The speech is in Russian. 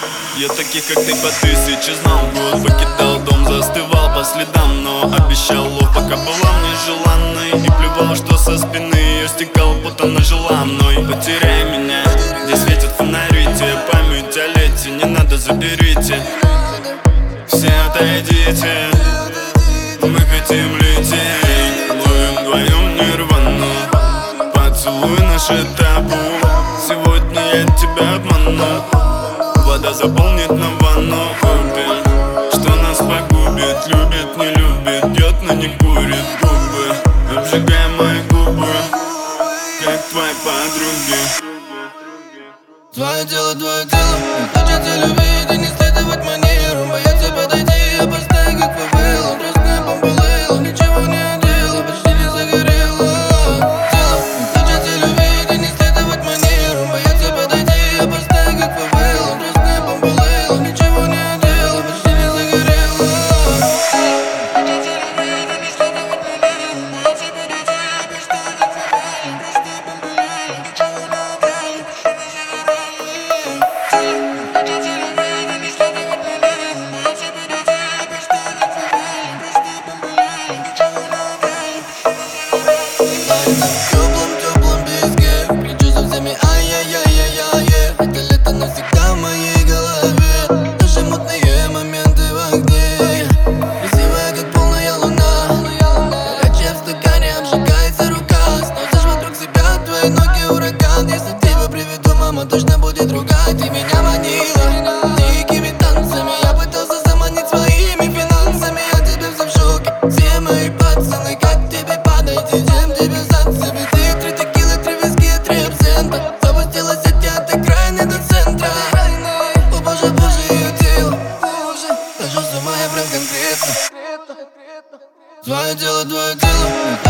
Я таких, как ты, по тысяче знал. Год покидал дом, застывал по следам, но обещал лов, пока была мне желанной. И плевал, что со спины ее стекал, будто она жила мной. Потеряй меня, где светят фонари, те память о лете, не надо, заберите. Все отойдите, мы хотим лететь, ловим вдвоем нирвану. Поцелуй наше табу, сегодня я тебя обману. Вода заполнит нам ванну, купим, что нас погубит. Любит, не любит, пьет, но не курит. Губы, обжигай мои губы, как твои подруги. Твое тело, хочется любить и не следовать манерам. Бояться подойти, опоздать, как фавела. Красная бомба лейла, ничего не одела, почти не загорела. Тело, хочется любить и не следовать манерам. Бояться подойти, опоздать, как фавела. Красная бомба лейла, ничего не одела, почти не загорела. Хочется любить и не следовать манерам. Бояться подойти, опоздать, как фавела. Красная бомба лейла, ничего не одела, почти не загорела. В теплом песке, кричу за всеми ай-яй-яй-яй-яй. Это лето навсегда в моей голове. Наши мутные моменты в огне. Красивая, как полная луна. Горячая в стакане, обжигается рука. Сносишь вокруг себя твои ноги ураган. Если тебя приведу, мама точно будет ругать. Ты меня манила дикими танцами. Я пытался заманить своими финансами. Я тебе все в шоке. Все мои пацаны, как к тебе подойти, чем тебе зацепить? Ты 3 текилы, 3 виски, 3 абсента. Запустилась от тебя, ты крайне до центра. О боже, боже, ее тело. Хожу с ума я прям конкретно. Твое тело,